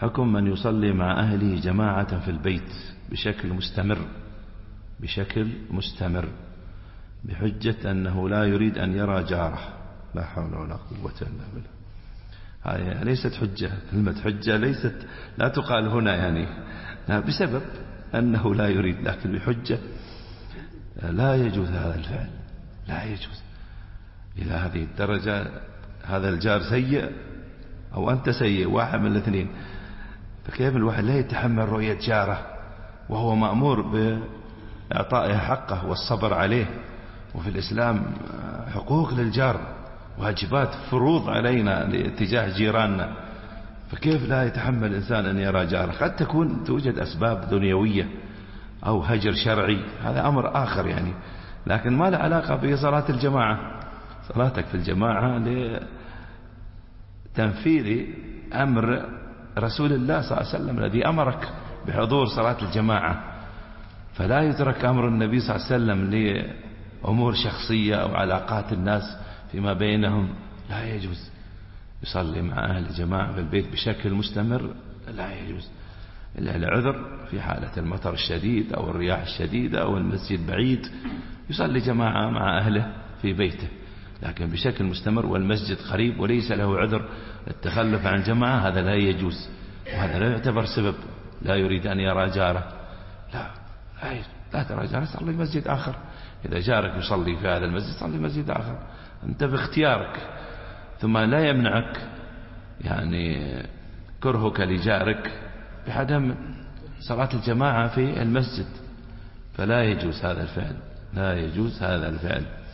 حكم من يصلي مع أهله جماعة في البيت بشكل مستمر بحجة أنه لا يريد أن يرى جاره. لا حول ولا قوة إلا بالله. هذه ليست حجة. كلمة حجة لا تقال هنا يعني بسبب أنه لا يريد، لكن بحجة لا يجوز هذا الفعل، لا يجوز إلى هذه الدرجة. هذا الجار سيء أو أنت سيء، واحد من الاثنين. فكيف الواحد لا يتحمل رؤية جاره وهو مأمور بإعطائه حقه والصبر عليه؟ وفي الإسلام حقوق للجار، واجبات، فروض علينا تجاه جيراننا. فكيف لا يتحمل الإنسان أن يرى جاره؟ قد توجد أسباب دنيوية أو هجر شرعي، هذا أمر آخر يعني، لكن ما له علاقة بصلاة الجماعة. صلاتك في الجماعة لتنفيذ أمر رسول الله صلى الله عليه وسلم الذي أمرك بحضور صلاة الجماعة. فلا يترك أمر النبي صلى الله عليه وسلم لأمور شخصية أو علاقات الناس فيما بينهم. لا يجوز يصلي مع أهل الجماعة في البيت بشكل مستمر، لا يجوز إلا لعذر، في حالة المطر الشديد أو الرياح الشديدة أو المسجد بعيد يصلي جماعة مع أهله في بيته، لكن بشكل مستمر والمسجد قريب وليس له عذر التخلف عن الجماعة، هذا لا يجوز. وهذا لا يعتبر سبب لا يريد أن يرى جاره. لا ترى جاره، صلي مسجد آخر. إذا جارك يصلي في هذا المسجد صلي مسجد آخر، أنت باختيارك. ثم لا يمنعك يعني كرهك لجارك بعدم صلاة الجماعة في المسجد. فلا يجوز هذا الفعل، لا يجوز هذا الفعل.